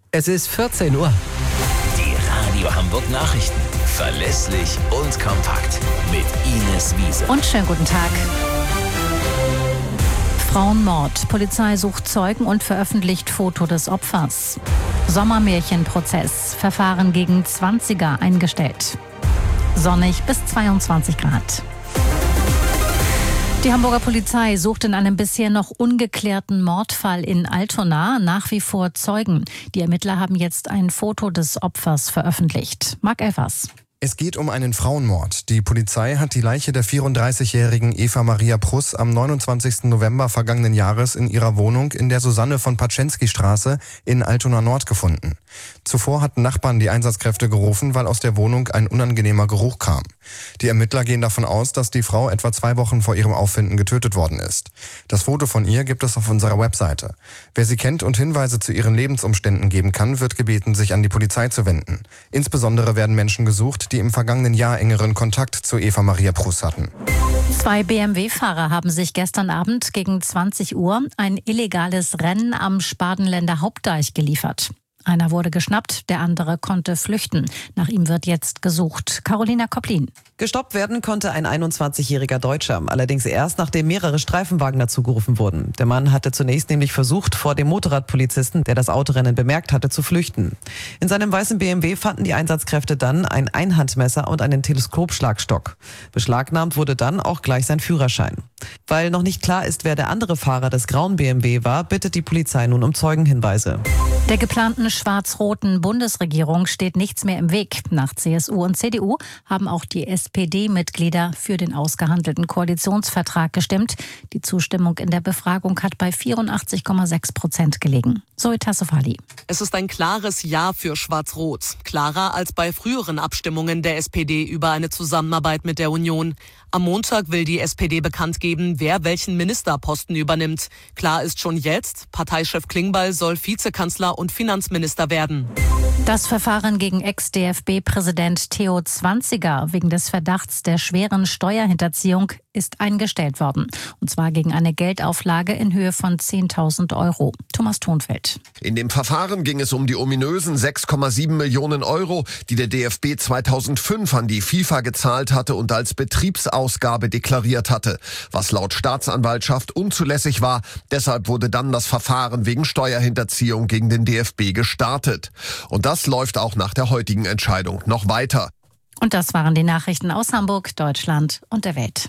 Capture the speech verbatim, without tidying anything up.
Es ist vierzehn Uhr. Die Radio Hamburg Nachrichten. Verlässlich und kompakt. Mit Ines Wiese. Und schönen guten Tag. Frauenmord. Polizei sucht Zeugen und veröffentlicht Foto des Opfers. Sommermärchenprozess. Verfahren gegen Zwanziger eingestellt. Sonnig bis zweiundzwanzig Grad. Die Hamburger Polizei sucht in einem bisher noch ungeklärten Mordfall in Altona nach wie vor Zeugen. Die Ermittler haben jetzt ein Foto des Opfers veröffentlicht. Marc Elfers. Es geht um einen Frauenmord. Die Polizei hat die Leiche der vierunddreißigjährigen Eva Maria Pruss am neunundzwanzigsten November vergangenen Jahres in ihrer Wohnung in der Susanne von Paczensky-Straße in Altona Nord gefunden. Zuvor hatten Nachbarn die Einsatzkräfte gerufen, weil aus der Wohnung ein unangenehmer Geruch kam. Die Ermittler gehen davon aus, dass die Frau etwa zwei Wochen vor ihrem Auffinden getötet worden ist. Das Foto von ihr gibt es auf unserer Webseite. Wer sie kennt und Hinweise zu ihren Lebensumständen geben kann, wird gebeten, sich an die Polizei zu wenden. Insbesondere werden Menschen gesucht, die im vergangenen Jahr engeren Kontakt zu Eva Maria Pruss hatten. Zwei B M W-Fahrer haben sich gestern Abend gegen zwanzig Uhr ein illegales Rennen am Spadenländer Hauptdeich geliefert. Einer wurde geschnappt, der andere konnte flüchten. Nach ihm wird jetzt gesucht. Carolina Kopplin. Gestoppt werden konnte ein einundzwanzigjähriger Deutscher, allerdings erst nachdem mehrere Streifenwagen dazugerufen wurden. Der Mann hatte zunächst nämlich versucht, vor dem Motorradpolizisten, der das Autorennen bemerkt hatte, zu flüchten. In seinem weißen B M W fanden die Einsatzkräfte dann ein Einhandmesser und einen Teleskopschlagstock. Beschlagnahmt wurde dann auch gleich sein Führerschein. Weil noch nicht klar ist, wer der andere Fahrer des grauen B M W war, bittet die Polizei nun um Zeugenhinweise. Der geplanten schwarz-roten Bundesregierung steht nichts mehr im Weg. Nach C S U und C D U haben auch die S P D-Mitglieder für den ausgehandelten Koalitionsvertrag gestimmt. Die Zustimmung in der Befragung hat bei vierundachtzig Komma sechs Prozent gelegen. Zoe Tassovali. Es ist ein klares Ja für Schwarz-Rot. Klarer als bei früheren Abstimmungen der S P D über eine Zusammenarbeit mit der Union. Am Montag will die S P D bekannt geben, wer welchen Ministerposten übernimmt. Klar ist schon jetzt, Parteichef Klingbeil soll Vizekanzler und Finanzminister werden. Das Verfahren gegen Ex-D F B-Präsident Theo Zwanziger wegen des Verdachts der schweren Steuerhinterziehung ist eingestellt worden. Und zwar gegen eine Geldauflage in Höhe von zehntausend Euro. Thomas Thonfeld. In dem Verfahren ging es um die ominösen sechs Komma sieben Millionen Euro, die der D F B zweitausendfünf an die FIFA gezahlt hatte und als Betriebsausgabe deklariert hatte, was laut Staatsanwaltschaft unzulässig war. Deshalb wurde dann das Verfahren wegen Steuerhinterziehung gegen den D F B gestartet. Und das läuft auch nach der heutigen Entscheidung noch weiter. Und das waren die Nachrichten aus Hamburg, Deutschland und der Welt.